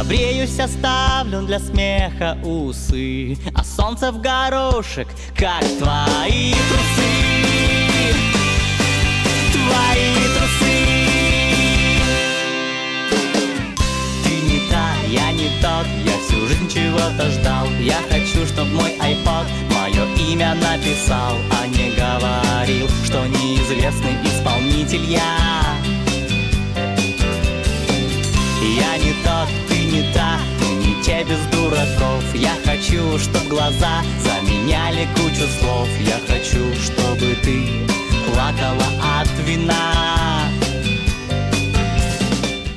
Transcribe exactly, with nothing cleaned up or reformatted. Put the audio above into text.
Побреюсь, оставлю для смеха усы, а солнце в горошек, как твои трусы. Твои трусы. Ты не та, я не тот, я всю жизнь чего-то ждал. Я хочу, чтоб мой айпод мое имя написал, а не говорил, что неизвестный исполнитель я. Я не тот, ты не та, ты не те без дураков. Я хочу, чтоб глаза заменяли кучу слов. Я хочу, чтобы ты плакала от вина.